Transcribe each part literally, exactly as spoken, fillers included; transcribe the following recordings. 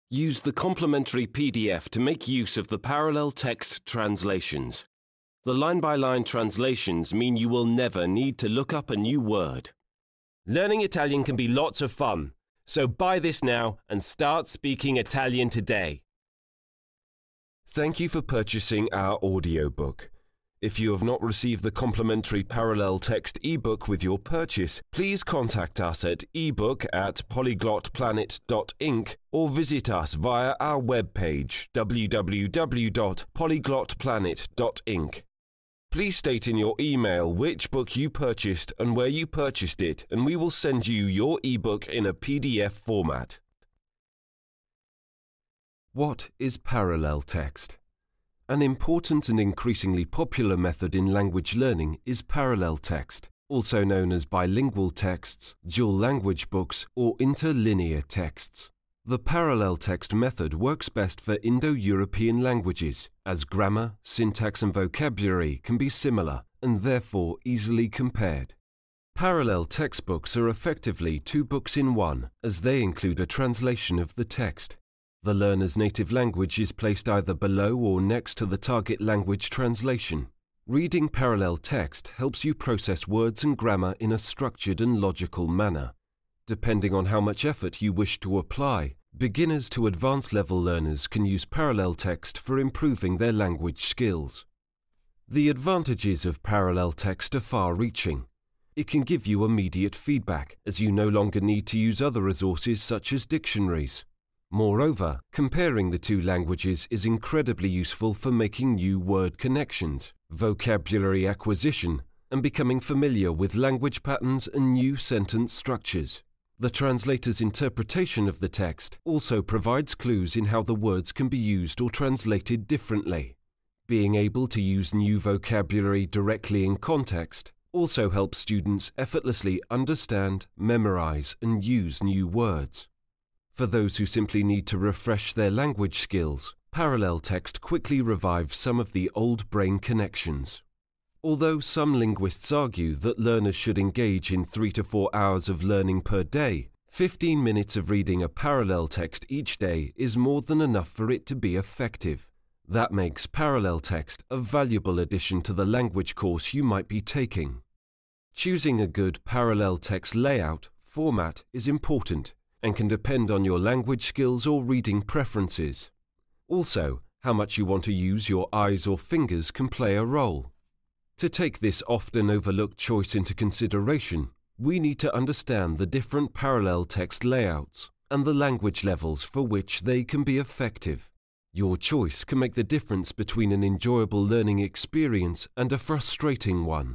Use the complimentary P D F to make use of the parallel text translations. The line-by-line translations mean you will never need to look up a new word. Learning Italian can be lots of fun, so buy this now and start speaking Italian today. Thank you for purchasing our audiobook. If you have not received the complimentary parallel text ebook with your purchase, please contact us at ebook at polyglot planet dot inc or visit us via our webpage w w w dot polyglot planet dot inc. Please state in your email which book you purchased and where you purchased it, and we will send you your ebook in a P D F format. What is parallel text? An important and increasingly popular method in language learning is parallel text, also known as bilingual texts, dual language books, or interlinear texts. The parallel text method works best for Indo-European languages, as grammar, syntax, and vocabulary can be similar and therefore easily compared. Parallel textbooks are effectively two books in one, as they include a translation of the text. The learner's native language is placed either below or next to the target language translation. Reading parallel text helps you process words and grammar in a structured and logical manner. Depending on how much effort you wish to apply, beginners to advanced level learners can use parallel text for improving their language skills. The advantages of parallel text are far-reaching. It can give you immediate feedback, as you no longer need to use other resources such as dictionaries. Moreover, comparing the two languages is incredibly useful for making new word connections, vocabulary acquisition, and becoming familiar with language patterns and new sentence structures. The translator's interpretation of the text also provides clues in how the words can be used or translated differently. Being able to use new vocabulary directly in context also helps students effortlessly understand, memorize, and use new words. For those who simply need to refresh their language skills, parallel text quickly revives some of the old brain connections. Although some linguists argue that learners should engage in three to four hours of learning per day, fifteen minutes of reading a parallel text each day is more than enough for it to be effective. That makes parallel text a valuable addition to the language course you might be taking. Choosing a good parallel text layout, format is important, and can depend on your language skills or reading preferences. Also, how much you want to use your eyes or fingers can play a role. To take this often overlooked choice into consideration, we need to understand the different parallel text layouts and the language levels for which they can be effective. Your choice can make the difference between an enjoyable learning experience and a frustrating one.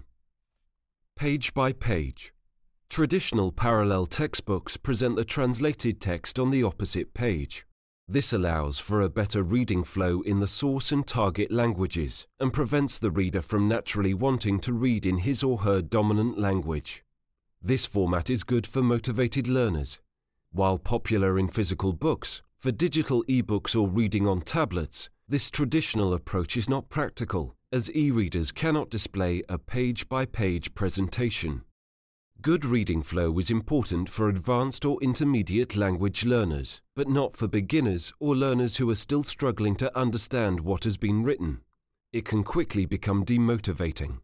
Page by page. Traditional parallel textbooks present the translated text on the opposite page. This allows for a better reading flow in the source and target languages and prevents the reader from naturally wanting to read in his or her dominant language. This format is good for motivated learners. While popular in physical books, for digital ebooks or reading on tablets, this traditional approach is not practical, as e-readers cannot display a page-by-page presentation. Good reading flow is important for advanced or intermediate language learners, but not for beginners or learners who are still struggling to understand what has been written. It can quickly become demotivating.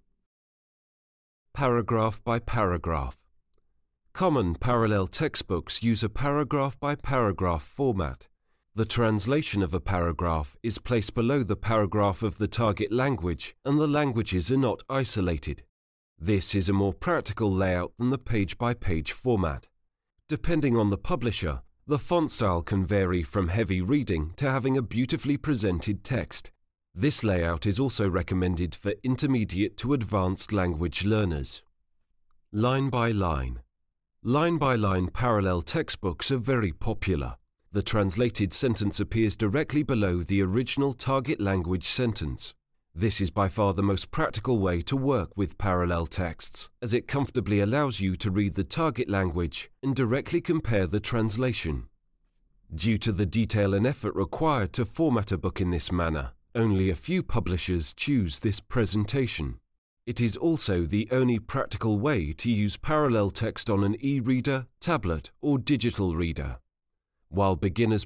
Paragraph by paragraph. Common parallel textbooks use a paragraph-by-paragraph format. The translation of a paragraph is placed below the paragraph of the target language, and the languages are not isolated. This is a more practical layout than the page-by-page format. Depending on the publisher, the font style can vary from heavy reading to having a beautifully presented text. This layout is also recommended for intermediate to advanced language learners. Line by line. Line by line parallel textbooks are very popular. The translated sentence appears directly below the original target language sentence. This is by far the most practical way to work with parallel texts, as it comfortably allows you to read the target language and directly compare the translation. Due to the detail and effort required to format a book in this manner, only a few publishers choose this presentation. It is also the only practical way to use parallel text on an e-reader, tablet, or digital reader. While beginners